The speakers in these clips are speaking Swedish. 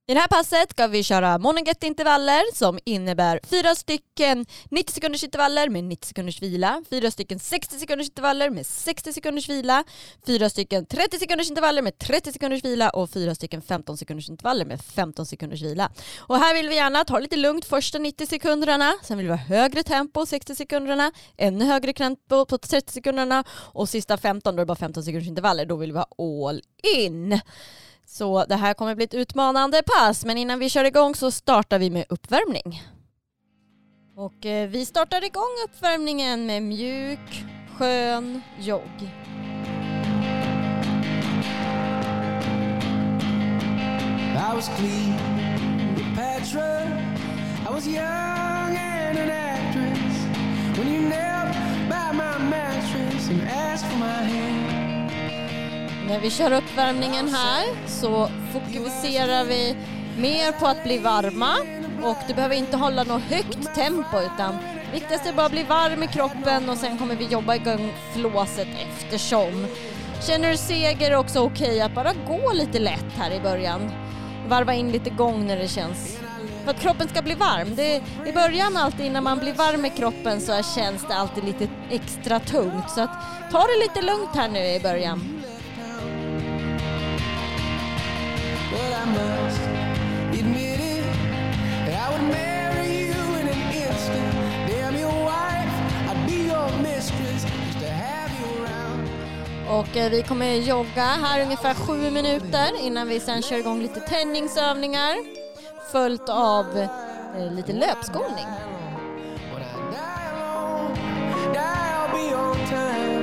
I det här passet ska vi köra monoget-intervaller som innebär 4 stycken 90 sekunders intervaller med 90 sekunders vila, 4 stycken 60 sekunders intervaller med 60 sekunders vila, 4 stycken 30 sekunders intervaller med 30 sekunders vila och 4 stycken 15 sekunders intervaller med 15 sekunders vila. Och här vill vi gärna ta lite lugnt första 90 sekunderna, sen vill vi ha högre tempo 60 sekunderna, ännu högre tempo på 30 sekunderna och sista 15 då är det bara 15 sekunders intervaller, då vill vi ha all in. Så det här kommer bli ett utmanande pass, men innan vi kör igång så startar vi med uppvärmning. Och vi startar igång uppvärmningen med mjuk, skön jogg. I was clean with Petra. I was young and an actress. When you knelt by my mattress and asked for my hand. När vi kör uppvärmningen här så fokuserar vi mer på att bli varma. Och du behöver inte hålla något högt tempo utan viktigast är bara att bli varm i kroppen och sen kommer vi jobba igång flåset eftersom. Känner du seger är också okej att bara gå lite lätt här i början. Varva in lite gång när det känns. För att kroppen ska bli varm. I början alltid när man blir varm i kroppen så känns det alltid lite extra tungt. Så att ta det lite lugnt här nu i början. But I must admit it, I would marry you in an instant. Damn your wife, I'd be your mistress, just to have you around. Och vi kommer jogga här ungefär 7 minuter innan vi sen kör igång lite tändningsövningar. Följt av lite löpskolning. When I die alone, I'll be on time.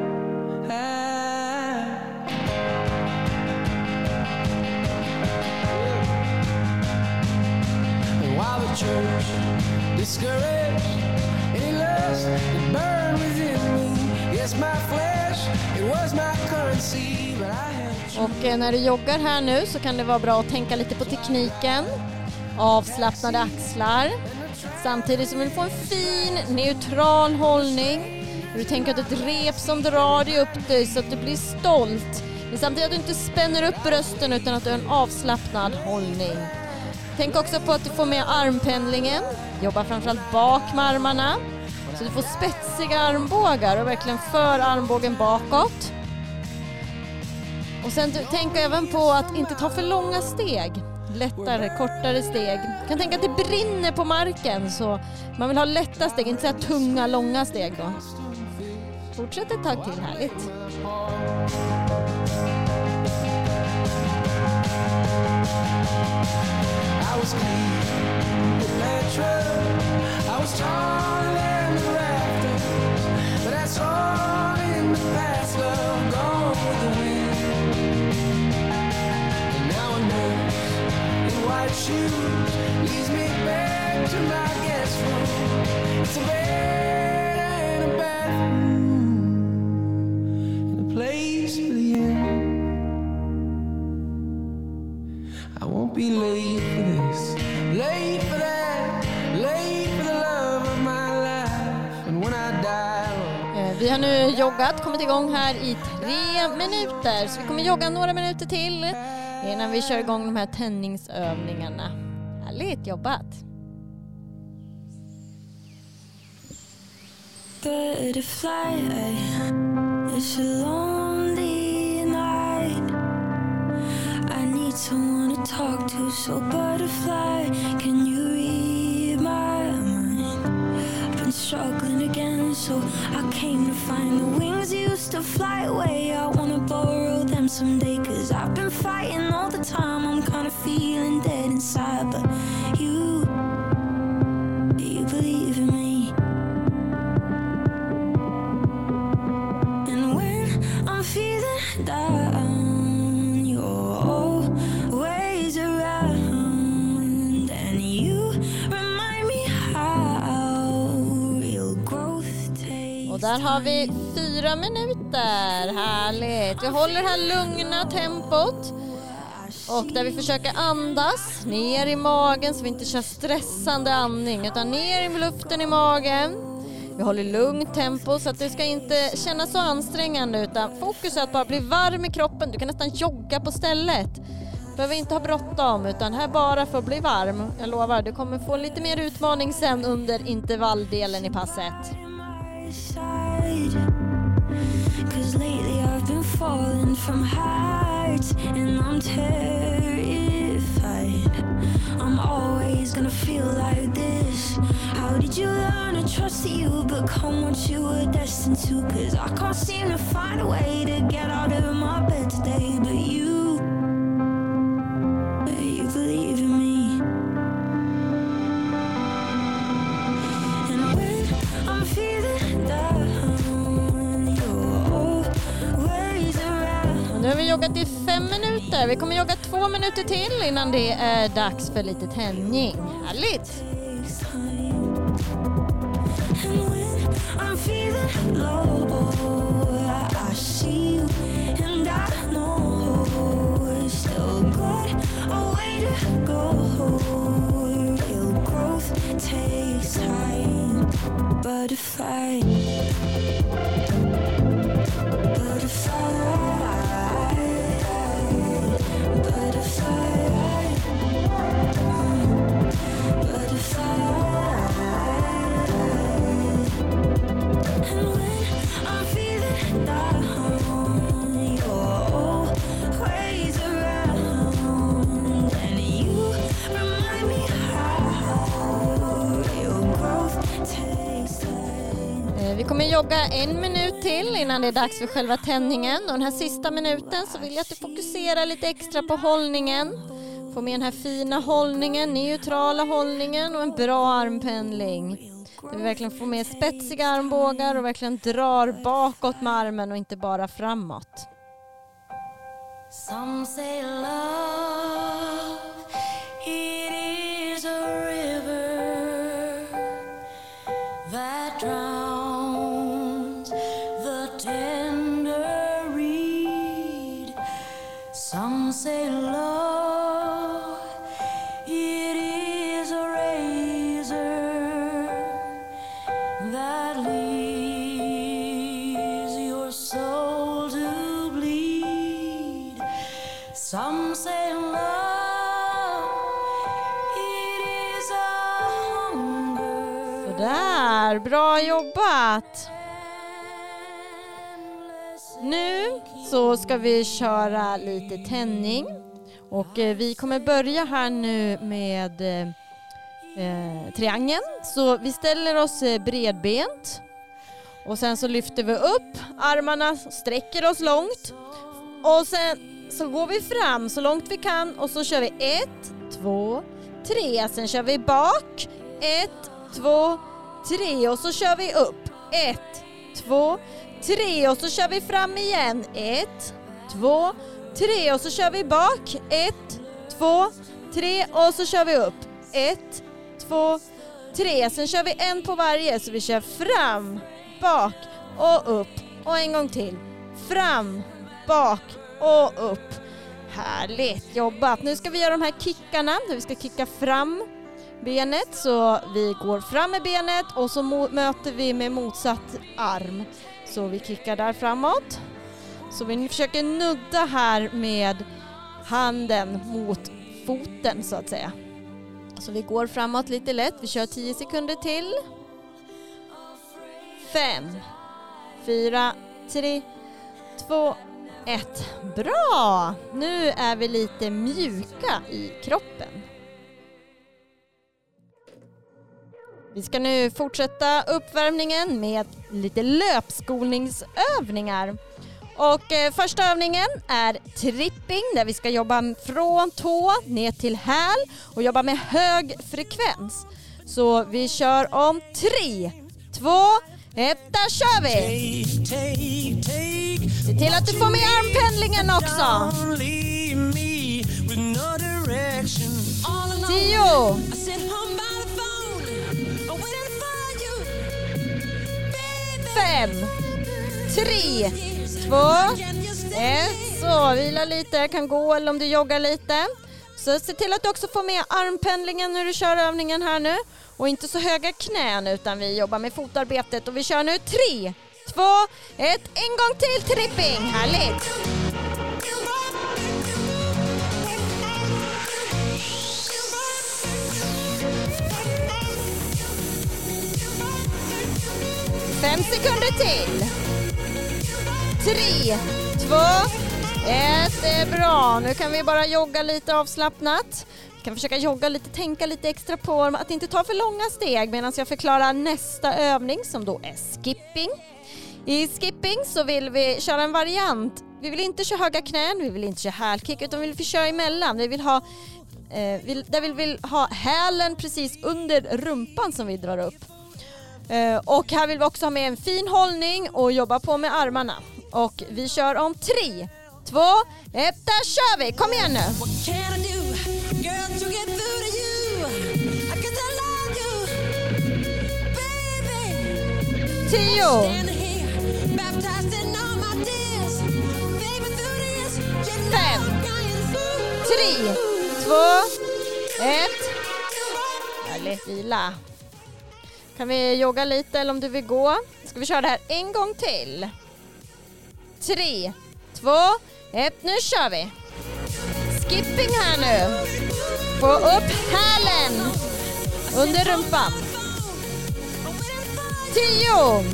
Church, discouraged, any lust that burned within me. Yes, my flesh, it was my currency, but I had. Och när du joggar här nu så kan det vara bra att tänka lite på tekniken. Avslappnade axlar. Samtidigt som du får en fin, neutral hållning. Du tänker att ett rep som drar dig upp dig så att du blir stolt. Men samtidigt att du inte spänner upp brösten utan att du har en avslappnad hållning. Tänk också på att du får med armpendlingen. Jobba framförallt bak med armarna. Så du får spetsiga armbågar och verkligen för armbågen bakåt. Och sen tänk även på att inte ta för långa steg. Lättare, kortare steg. Du kan tänka att det brinner på marken så man vill ha lätta steg, inte så här tunga, långa steg då. Fortsätt ett tag till, härligt. I was clean with Petra. I was taller than the rafters, but that's all in the past. Love gone with the wind. And now a nurse in white shoes leads me back to my guest room. It's a bed and a bathroom and a place for the end. I won't be late for this, late for that, late for the love of my life. And when I die. Vi har nu joggat, kommit igång här i 3 minuter. Så vi kommer jogga några minuter till innan vi kör igång de här tändningsövningarna. Härligt jobbat! Butterfly, it's a lonely night. I need someone to talk to, so butterfly, can you read my mind? I've been struggling again, so I came to find the wings used to fly away. I wanna borrow them someday, 'cause I've been fighting all the time. I'm kinda feeling dead inside, but you believe in me. And when I'm feeling down, you're always around, and you remind me how real growth takes. Och där har vi 4 minuter. Härligt. Vi håller det här lugna tempot. Och där vi försöker andas ner i magen så vi inte kör stressande andning utan ner i luften i magen. Vi håller lugnt tempo så att det ska inte kännas så ansträngande utan fokus är att bara bli varm i kroppen. Du kan nästan jogga på stället. Behöver inte ha bråttom, utan här bara för att bli varm. Jag lovar, du kommer få lite mer utmaning sen under intervalldelen i passet. 'Cause lately I've been falling from heights and I'm terrified. I'm always gonna feel like this. How did you learn to trust that you become what you were destined to? 'Cause I can't seem to find a way to get out of my bed today. But you believe in me. And when I'm feeling down, Nu har vi joggat i 5 minuter. Vi kommer jogga 2 minuter till innan det är dags för lite tändning. Härligt! Vi kommer jogga 1 minut till innan det är dags för själva tändningen. Och den här sista minuten så vill jag att du fokuserar lite extra på hållningen. Få med den här fina hållningen, neutrala hållningen och en bra armpendling. Där vi verkligen får med spetsiga armbågar och verkligen drar bakåt med armen och inte bara framåt. Some say love, it is a river that drowns the tender reed. Some say love, it is a razor that leaves your soul to bleed. Some say love, it is a hunger. Sådär, bra jobbat! Nu så ska vi köra lite tändning. Och vi kommer börja här nu med triangeln. Så vi ställer oss bredbent. Och sen så lyfter vi upp armarna, sträcker oss långt. Och sen så går vi fram så långt vi kan och så kör vi 1, 2, 3. Sen kör vi bak. 1, 2, 3 och så kör vi upp. 1, 2, 3 och så kör vi fram igen. 1, 2, 3 och så kör vi bak. 1, 2, 3 och så kör vi upp. 1, 2, 3. Sen kör vi en på varje så vi kör fram, bak och upp. Och en gång till. Fram, bak och upp. Härligt jobbat. Nu ska vi göra de här kickarna. Vi ska kicka fram benet så vi går fram med benet och så möter vi med motsatt arm. Så vi kickar där framåt. Så vi försöker nudda här med handen mot foten så att säga. Så vi går framåt lite lätt. Vi kör 10 sekunder till. 5, 4, 3, 2, 1. Bra! Nu är vi lite mjuka i kroppen. Vi ska nu fortsätta uppvärmningen med lite löpskolningsövningar. Och första övningen är tripping där vi ska jobba från tå ner till häl och jobba med hög frekvens. Så vi kör om 3, 2, 1, där kör vi! Se till att du får med armpendlingen också! 10, 5, 3, 2, 1. Så vila lite, kan gå eller om du joggar lite. Så se till att du också får med armpendlingen när du kör övningen här nu. Och inte så höga knän utan vi jobbar med fotarbetet. Och vi kör nu 3, 2, 1. En gång till tripping. Härligt! 5 sekunder till. 3, 2, 1. Det är bra. Nu kan vi bara jogga lite avslappnat. Vi kan försöka jogga lite, tänka lite extra på att inte ta för långa steg medan jag förklarar nästa övning som då är skipping. I skipping så vill vi köra en variant. Vi vill inte köra höga knän, vi vill inte köra hälkick, utan vi vill köra emellan. Vi vill ha hälen precis under rumpan som vi drar upp. Och här vill vi också ha med en fin hållning och jobba på med armarna. Och vi kör om 3, 2, 1, där kör vi! Kom igen nu! 10, 5, 3, 2, 1. Härligt, vila. Kan vi jogga lite eller om du vill gå? Ska vi köra det här en gång till? 3, 2, 1, nu kör vi! Skipping här nu. Få upp hälen under rumpan. 10,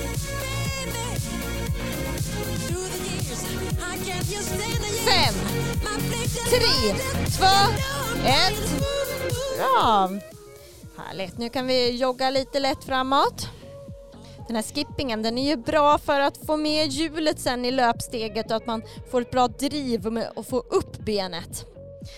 5, 3, 2, 1. Bra. Härligt. Nu kan vi jogga lite lätt framåt. Den här skippingen, den är ju bra för att få med hjulet sen i löpsteget och att man får ett bra driv med att få upp benet.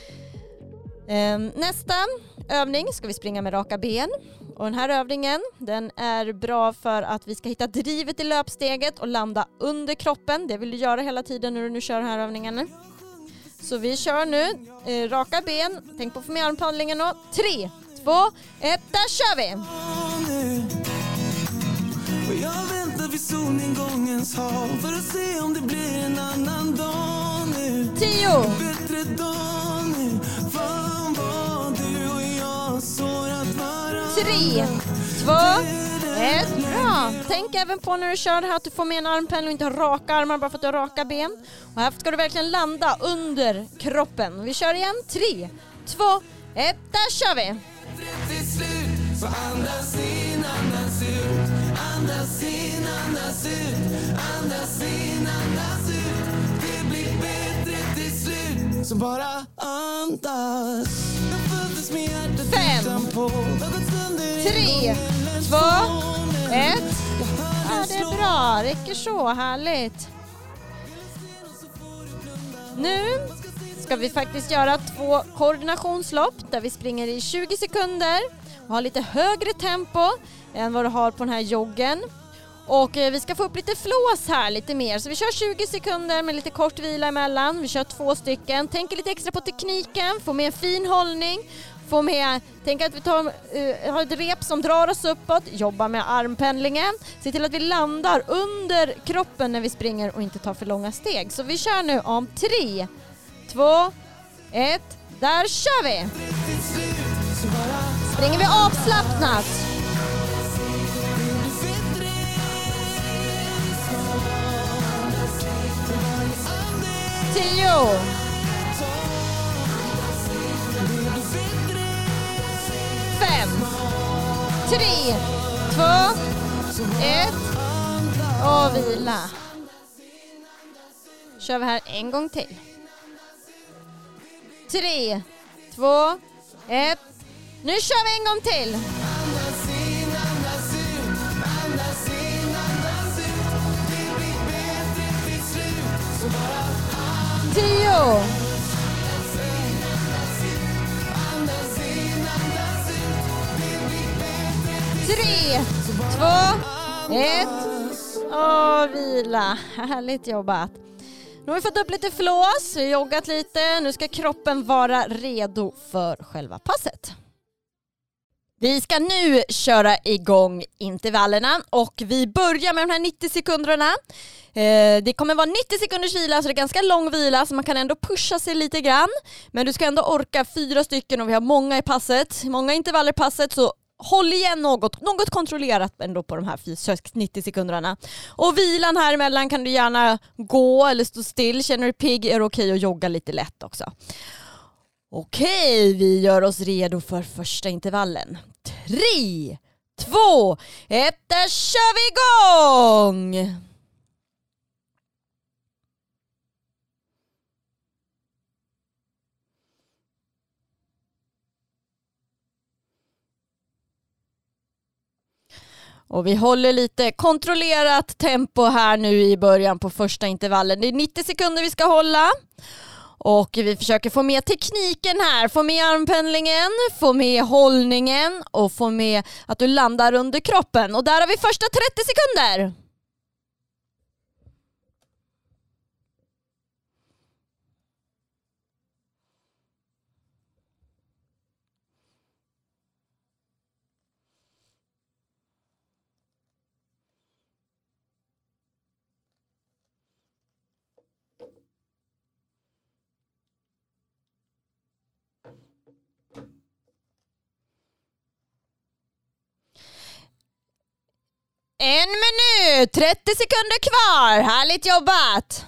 Nästa övning ska vi springa med raka ben. Och den här övningen, den är bra för att vi ska hitta drivet i löpsteget och landa under kroppen. Det vill du göra hela tiden när du nu kör den här övningen. Så vi kör nu raka ben. Tänk på att få med armpadlingen och 3, 2, 1, där kör vi! Jag väntar vid solnedgångens hav för att se om det blir en annan dag nu. 10, Bättre dag nu. Fan vad du och jag sårat varandra. 3, 2, 1. Bra. Tänk även på när du kör det här att du får med en armpendel och inte har raka armar bara för att du har raka ben. Och här ska du verkligen landa under kroppen. Vi kör igen. 3, 2, 1. Där kör vi! Till slut så andas in, andas ut. Andas in, andas ut. Andas in, andas ut. Det blir bättre till slut. Så bara andas. Jag föddes med hjärtat 5, på. 3, 2, 1. Ja, det är bra. Räcker så. Härligt. Nu ska vi faktiskt göra 2 koordinationslopp där vi springer i 20 sekunder och har lite högre tempo än vad du har på den här joggen. Och vi ska få upp lite flås här lite mer. Så vi kör 20 sekunder med lite kort vila emellan. Vi kör 2 stycken. Tänk lite extra på tekniken. Få med en fin hållning. Få med, tänk att vi har ett rep som drar oss uppåt. Jobba med armpendlingen. Se till att vi landar under kroppen när vi springer och inte tar för långa steg. Så vi kör nu om 3, 2, 1. Där kör vi! Springer vi avslappnat. 10, 5, 3, 2, 1 och vila. Kör vi här en gång till. 3, 2, 1. Nu kör vi en gång till. 10, 3, 2, 1 och vila. Härligt jobbat. Nu har vi fått upp lite flås, vi har joggat lite. Nu ska kroppen vara redo för själva passet. Vi ska nu köra igång intervallerna och vi börjar med de här 90 sekunderna. Det kommer vara 90 sekunders vila, så det är ganska lång vila så man kan ändå pusha sig lite grann. Men du ska ändå orka 4 stycken och vi har många i passet, många intervaller i passet, så håll igen något kontrollerat ändå på de här 90 sekunderna. Och vilan här emellan kan du gärna gå eller stå still. Känner du pigg är det okej att jogga lite lätt också. Okej, vi gör oss redo för första intervallen. 3, 2, 1, där kör vi igång! Och vi håller lite kontrollerat tempo här nu i början på första intervallen. Det är 90 sekunder vi ska hålla. Och vi försöker få med tekniken här. Få med armpendlingen, få med hållningen och få med att du landar under kroppen. Och där har vi första 30 sekunder. En minut, 30 sekunder kvar. Härligt jobbat!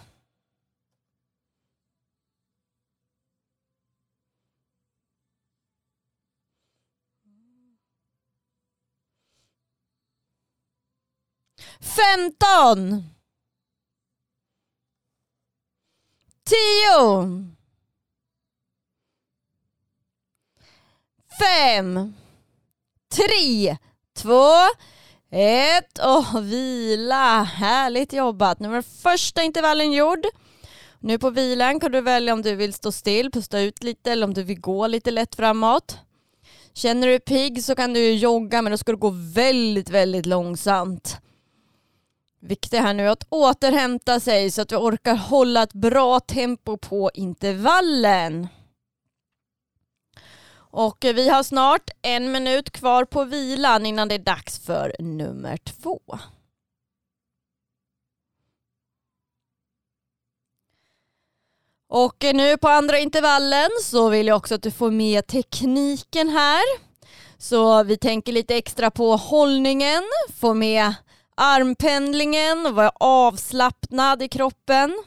Femton. 10. 5. 3. 2. 1 och vila. Härligt jobbat. Nu var första intervallen gjord. Nu på vilan kan du välja om du vill stå still, pusta ut lite eller om du vill gå lite lätt framåt. Känner du pigg så kan du jogga, men då ska du gå väldigt, väldigt långsamt. Viktigt här nu är att återhämta sig så att du orkar hålla ett bra tempo på intervallen. Och vi har snart 1 minut kvar på vilan innan det är dags för nummer 2. Och nu på andra intervallen så vill jag också att du får med tekniken här. Så vi tänker lite extra på hållningen, få med armpendlingen och vara avslappnad i kroppen.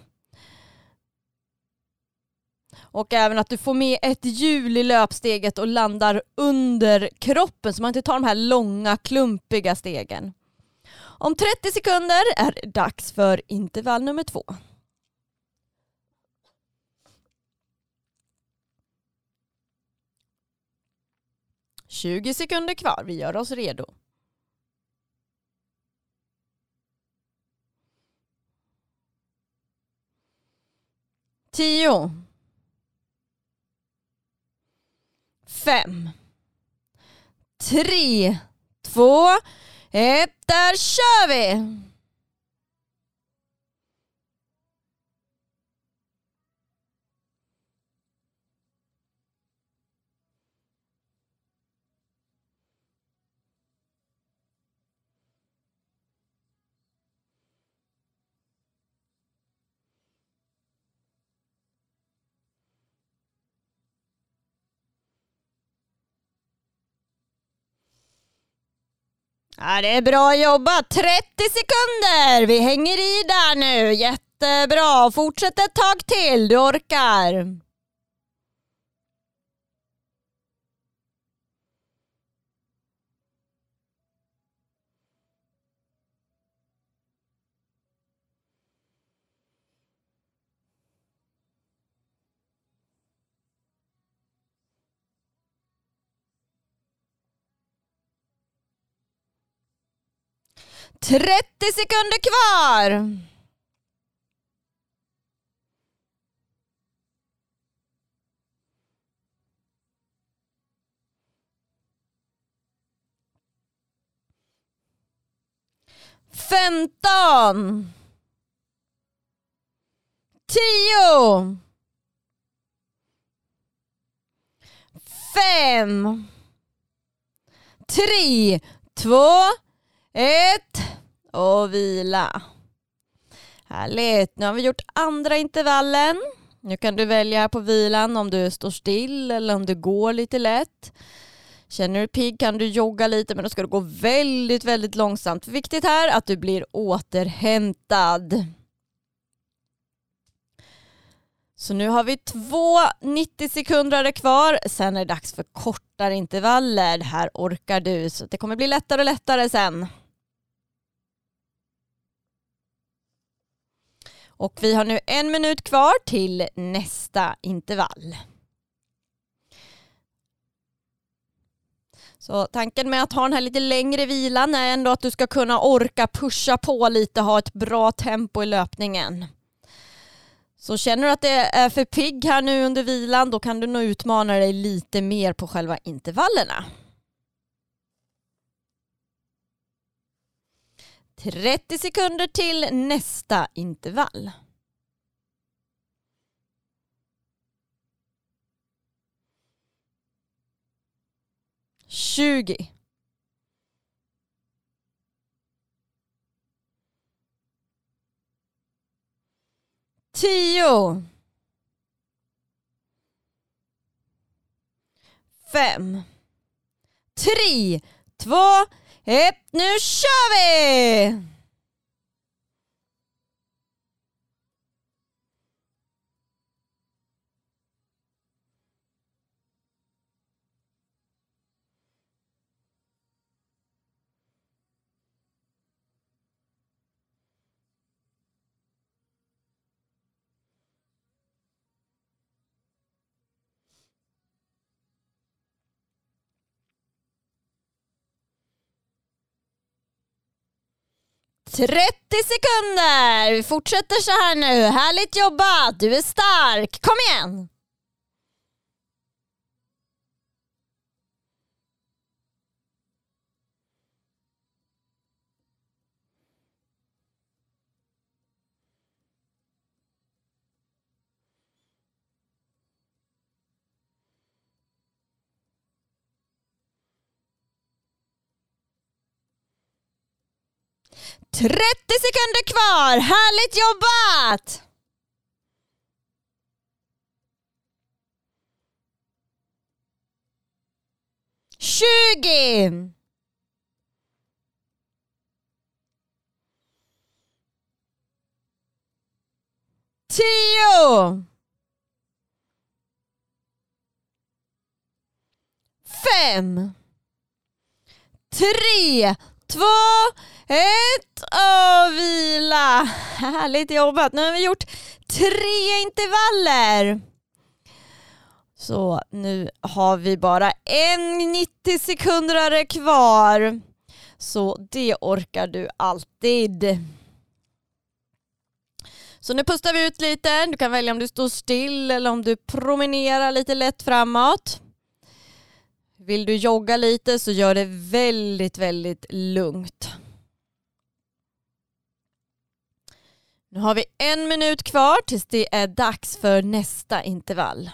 Och även att du får med ett hjul i löpsteget och landar under kroppen så man inte tar de här långa klumpiga stegen. Om 30 sekunder är det dags för intervall nummer 2. ...20 sekunder kvar. Vi gör oss redo. Tio. 5. 3. 2. 1. Där kör vi! Ja, det är bra jobbat. 30 sekunder. Vi hänger i där nu. Jättebra. Fortsätt ett tag till. Du orkar. ...30 sekunder kvar. Femton. 10. 5. 3. 2. 1. Och vila. Härligt. Nu har vi gjort andra intervallen. Nu kan du välja här på vilan om du står still eller om du går lite lätt. Känner du pigg kan du jogga lite, men då ska du gå väldigt, väldigt långsamt. Viktigt här att du blir återhämtad. Så nu har vi 2 90-sekundare kvar. Sen är det dags för kortare intervaller. Här orkar du. Så det kommer bli lättare och lättare sen. Och vi har nu 1 minut kvar till nästa intervall. Så tanken med att ha den här lite längre vilan är ändå att du ska kunna orka pusha på lite, ha ett bra tempo i löpningen. Så känner du att det är för pigg här nu under vilan, då kan du nog utmana dig lite mer på själva intervallerna. 30 sekunder till nästa intervall. 20. 10. 5. 3, 2, 1. Nu kör vi! ...30 sekunder! Vi fortsätter så här nu. Härligt jobbat! Du är stark! Kom igen! ...30 sekunder kvar! Härligt jobbat! 20. 10. 5. 3, 2, 1 och vila. Härligt jobbat. Nu har vi gjort 3 intervaller. Så nu har vi bara 90 sekunder kvar. Så det orkar du alltid. Så nu pustar vi ut lite. Du kan välja om du står still eller om du promenerar lite lätt framåt. Vill du jogga lite så gör det väldigt, väldigt lugnt. Nu har vi 1 minut kvar tills det är dags för nästa intervall.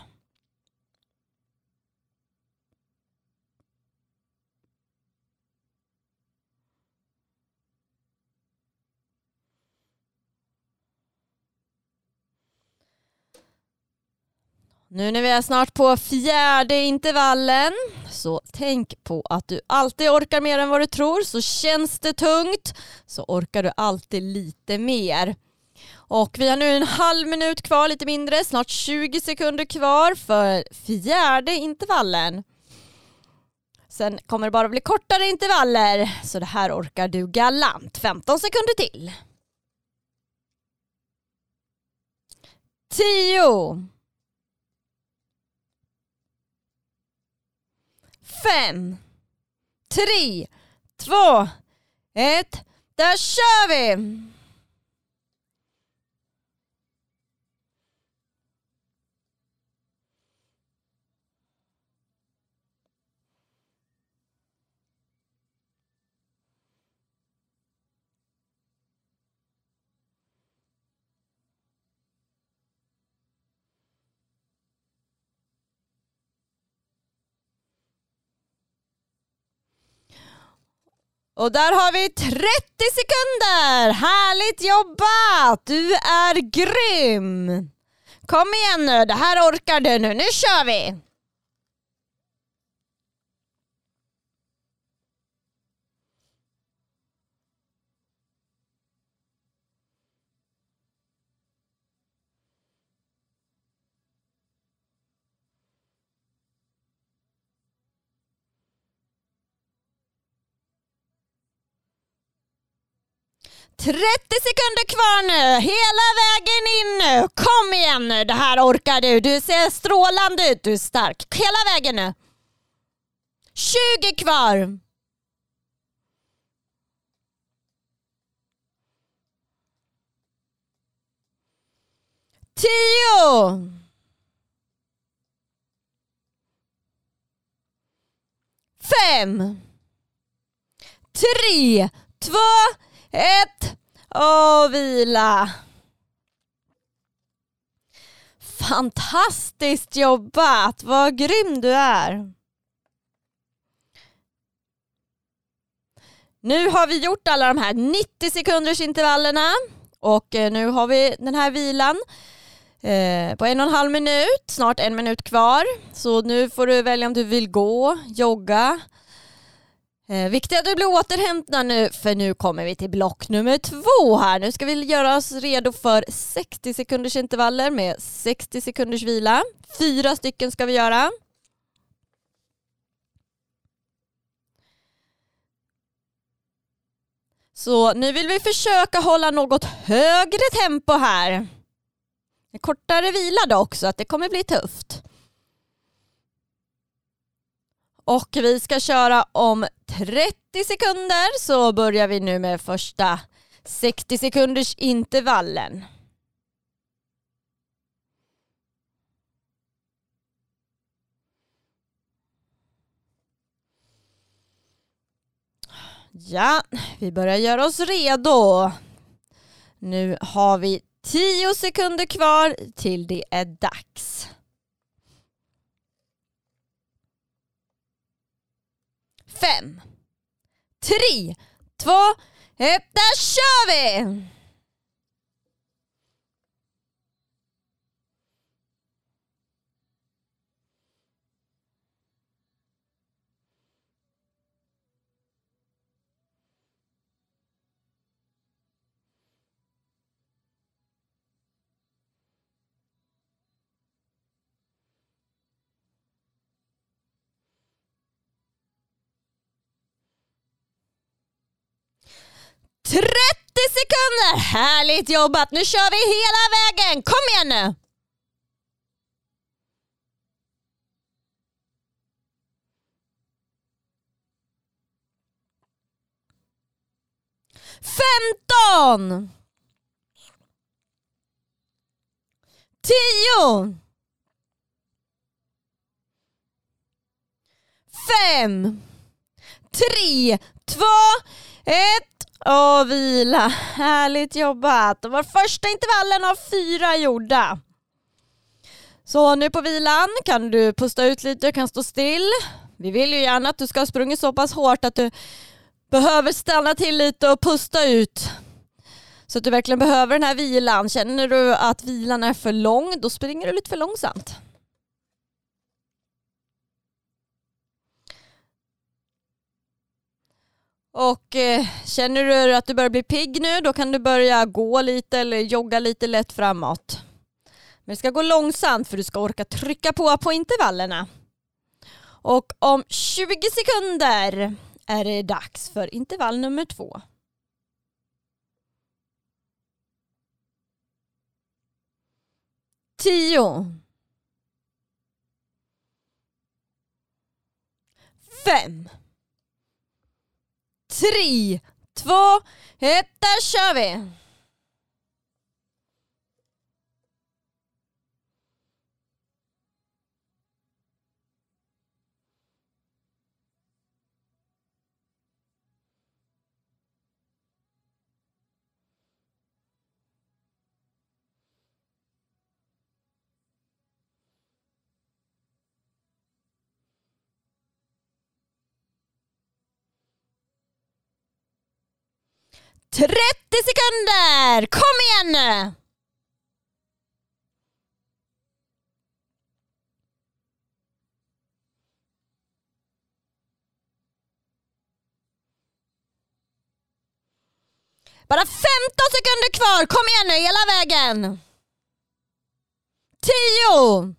Nu när vi är snart på 4:e intervallen, så tänk på att du alltid orkar mer än vad du tror. Så känns det tungt så orkar du alltid lite mer. Och vi har nu en halv minut kvar, lite mindre, snart 20 sekunder kvar för 4:e intervallen. Sen kommer det bara bli kortare intervaller, så det här orkar du galant. 15 sekunder till. 10. 5, 3, 2, 1. Där kör vi! Och där har vi 30 sekunder. Härligt jobbat. Du är grym. Kom igen nu. Det här orkar du nu. Nu kör vi. sekunder kvar nu. Hela vägen in nu. Kom igen nu. Det här orkar du. Du ser strålande ut. Du är stark. Hela vägen nu. 20 kvar. 10. 5. 3, 2, 1 och vila. Fantastiskt jobbat. Vad grym du är. Nu har vi gjort alla de här 90 sekunders intervallerna och nu har vi den här vilan på 1,5 minut, snart 1 minut kvar. Så nu får du välja om du vill gå, jogga. Viktigt att du blir återhämtad nu, för nu kommer vi till block nummer 2 här. Nu ska vi göra oss redo för 60 sekunders intervaller med 60 sekunders vila. 4 stycken ska vi göra. Så nu vill vi försöka hålla något högre tempo här. En kortare vila då också, att det kommer bli tufft. Och vi ska köra om 30 sekunder, så börjar vi nu med första 60 sekunders intervallen. Ja, vi börjar göra oss redo. Nu har vi 10 sekunder kvar till det är dags. 5, 3, 2, 1, där kör vi! Sekunder! Härligt jobbat! Nu kör vi hela vägen! Kom igen nu! 15! 10! 5, 3, 2, 1 och vila. Härligt jobbat. Det var första intervallen av 4 gjorda. Så nu på vilan kan du pusta ut lite, kan stå still. Vi vill ju gärna att du ska ha sprungit så pass hårt att du behöver stanna till lite och pusta ut. Så att du verkligen behöver den här vilan. Känner du att vilan är för lång, då springer du lite för långsamt. Och känner du att du börjar bli pigg nu, då kan du börja gå lite eller jogga lite lätt framåt. Men det ska gå långsamt för du ska orka trycka på intervallerna. Och om 20 sekunder är det dags för intervall nummer 2. 10, 5, 3, 2, 1, där kör vi! ...30 sekunder! Kom igen nu! Bara 15 sekunder kvar! Kom igen nu, hela vägen! 10!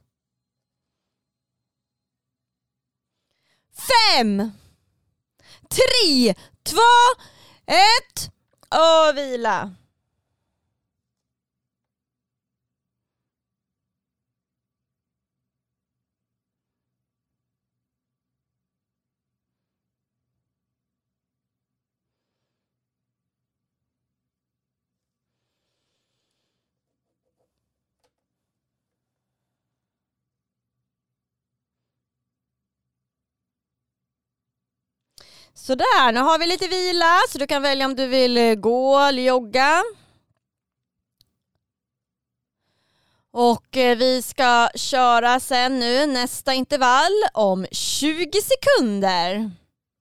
5, 3, 2, 1... och vila. Sådär, nu har vi lite vila så du kan välja om du vill gå eller jogga. Och vi ska köra sen nu nästa intervall om 20 sekunder.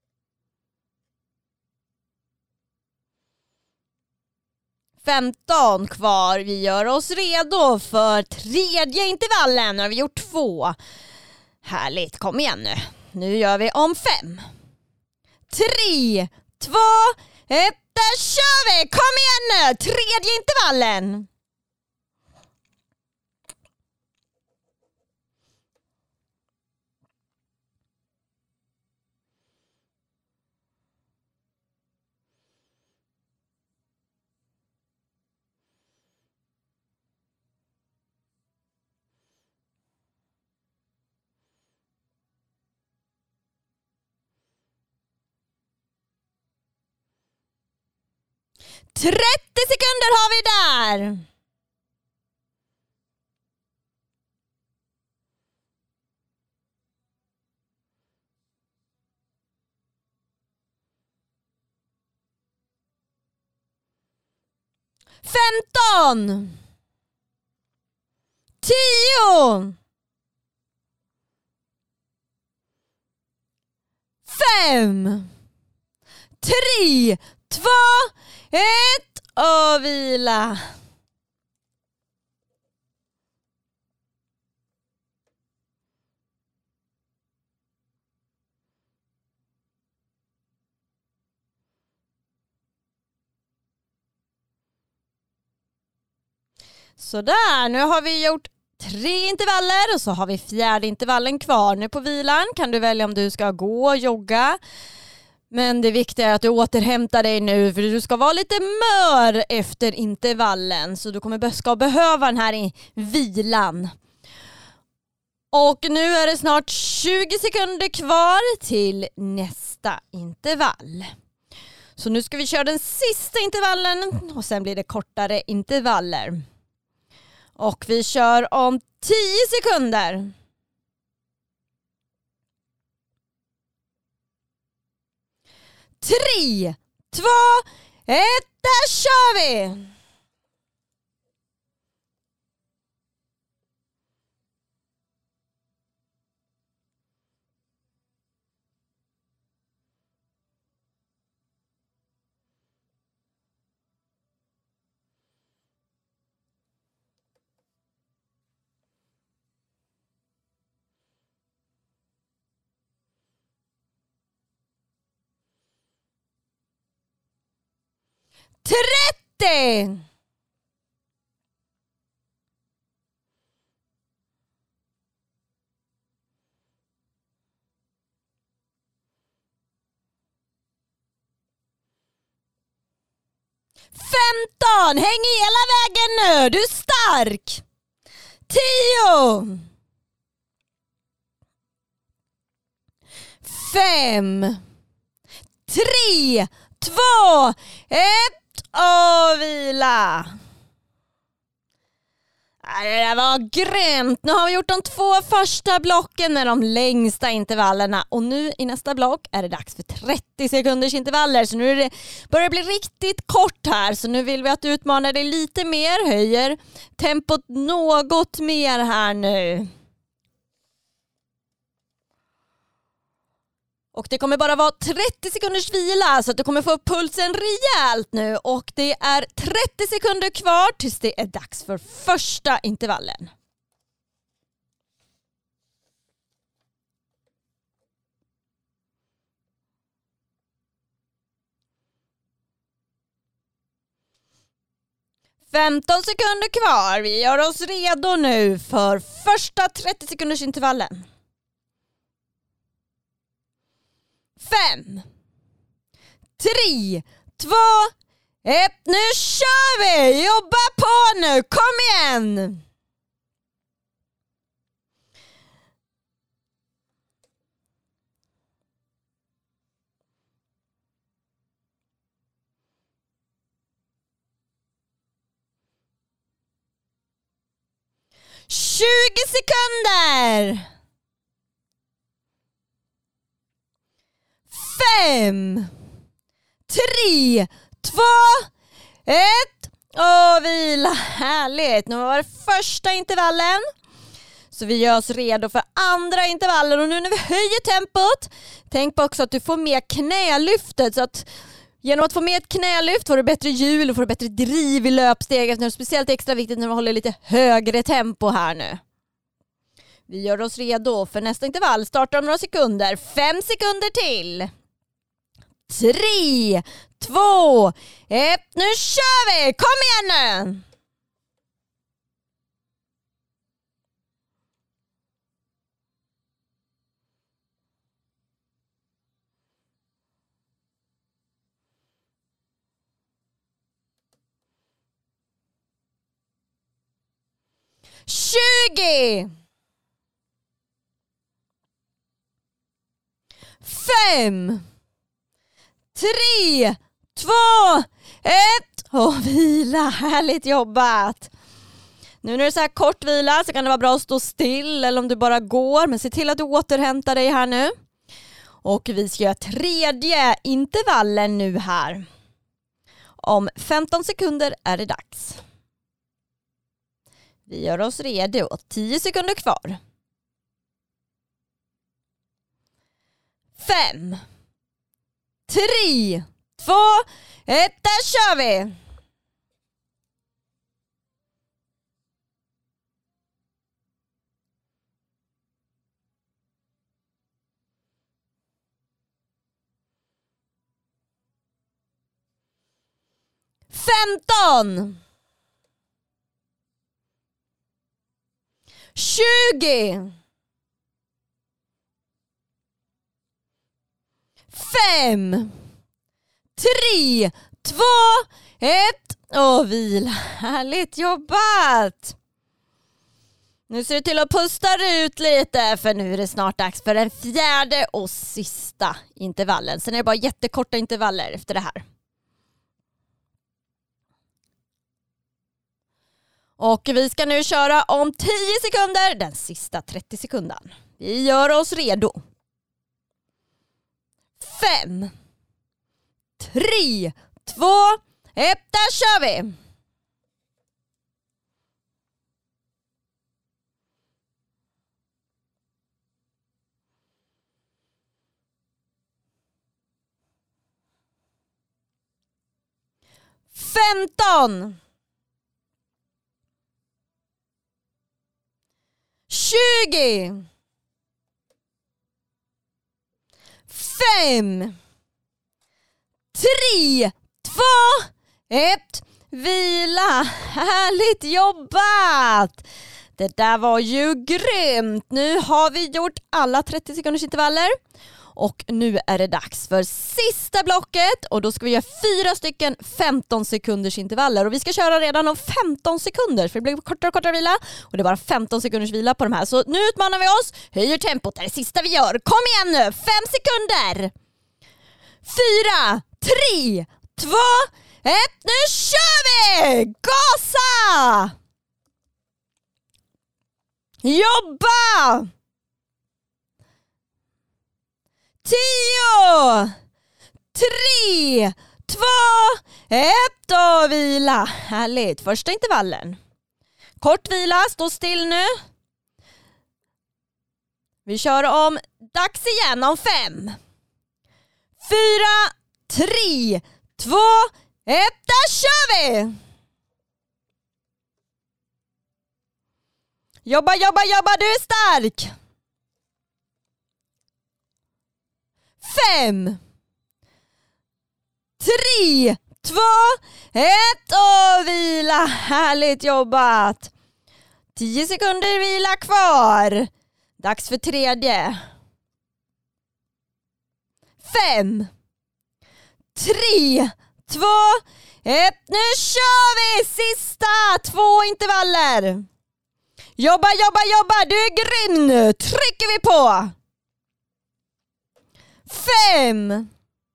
$15 kvar. Vi gör oss redo för tredje intervallen. Nu har vi gjort 2. Härligt, kom igen nu. Nu gör vi om 5. 3, 2, 1, där kör vi! Kom igen nu! Tredje intervallen! ...30 sekunder har vi där! ...15... ...10... ...5... ...3... ...2... ...1 och vila. Sådär, nu har vi gjort 3 intervaller och så har vi 4:e intervallen kvar. Nu på vilan kan du välja om du ska gå och jogga. Men det viktiga är att du återhämtar dig nu för du ska vara lite mör efter intervallen. Så du ska behöva den här vilan. Och nu är det snart 20 sekunder kvar till nästa intervall. Så nu ska vi köra den sista intervallen och sen blir det kortare intervaller. Och vi kör om 10 sekunder. 3, 2, 1, där kör vi! Trettio! Femton! Häng hela vägen nu! Du är stark! 10! 5 3 2 1 och vila. Det där var grymt. Nu har vi gjort de 2 första blocken med de längsta intervallerna. Och nu i nästa block är det dags för 30 sekunders intervaller. Så nu börjar det bli riktigt kort här. Så nu vill vi att du utmanar dig lite mer. Höjer tempot något mer här nu. Och det kommer bara vara 30 sekunders vila så att du kommer få upp pulsen rejält nu. Och det är 30 sekunder kvar tills det är dags för första intervallen. ...15 sekunder kvar. Vi gör oss redo nu för första 30 sekunders intervallen. 5 3 2 1, nu kör vi! Jobba på nu, kom igen! ...20 sekunder! 5, 3, 2, 1 och vila. Härligt. Nu var det första intervallen. Så vi gör oss redo för andra intervallen. Och nu när vi höjer tempot, tänk på också att du får med knälyftet. Så att genom att få med ett knälyft får du bättre hjul och får du bättre driv i löpsteget. Det är speciellt extra viktigt när vi håller lite högre tempo här nu. Vi gör oss redo för nästa intervall. Startar om några sekunder. 5 sekunder till. 3, 2, 1. Nu kör vi! Kom igen nu! Tjugo! 5, 3, 2, 1 och vila. Härligt jobbat. Nu när det är så här kort vila så kan det vara bra att stå still eller om du bara går. Men se till att du återhämtar dig här nu. Och vi ska göra tredje intervallen nu här. Om 15 sekunder är det dags. Vi gör oss redo. 10 sekunder kvar. 5, 3, 2, 1, där kör vi! Femton! 20! 5, 3, 2, 1 och vila. Härligt jobbat! Nu ser det till att pusta ut lite för nu är det snart dags för den fjärde och sista intervallen. Sen är det bara jättekorta intervaller efter det här. Och vi ska nu köra om 10 sekunder, den sista 30 sekunden. Vi gör oss redo. 5, 3, 2, 1, där kör vi! Femton! 20! 5, 3, 2, 1, vila. Härligt jobbat! Det där var ju grymt. Nu har vi gjort alla 30 sekunders intervaller. Och nu är det dags för sista blocket. Och då ska vi göra 4 stycken 15 sekunders intervaller. Och vi ska köra redan om 15 sekunder. För det blir kortare och kortare vila. Och det är bara 15 sekunders vila på de här. Så nu utmanar vi oss. Höjer tempot. Det är det sista vi gör. Kom igen nu. 5 sekunder. 4, 3, 2, 1. Nu kör vi! Gasa! Jobba! 10, 3, 2, 1 och vila. Härligt. Första intervallen. Kort vila, stå still nu. Vi kör om dags igen om 5, 4, 3, 2, 1. Där kör vi! Jobba, jobba, jobba. Du är stark. 5, 3, 2, 1 och vila. Härligt jobbat. 10 sekunder vila kvar. Dags för tredje. 5, 3, 2, 1. Nu kör vi! Sista 2 intervaller. Jobba, jobba, jobba. Du är grym nu. Trycker vi på. 5,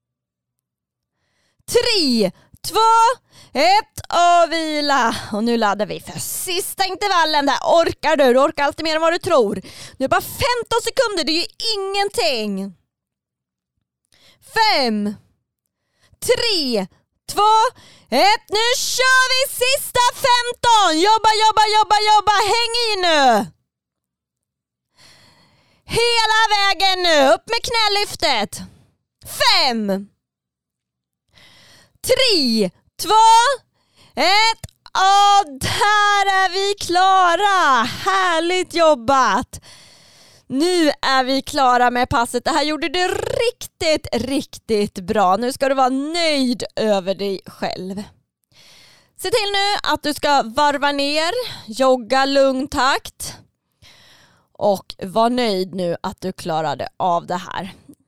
3, 2, 1 och vila. Och nu laddar vi för sista intervallen där. Orkar du? Du orkar alltid mer än vad du tror. Nu är bara 15 sekunder. Det är ju ingenting. 5, 3, 2, 1. Nu kör vi sista 15. Jobba, jobba, jobba, jobba. Häng i nu. Hela vägen nu. Upp med knälyftet. 5, 3, 2, 1. Och där är vi klara. Härligt jobbat. Nu är vi klara med passet. Det här gjorde du riktigt, riktigt bra. Nu ska du vara nöjd över dig själv. Se till nu att du ska varva ner, jogga lugn takt. Och var nöjd nu att du klarade av det här.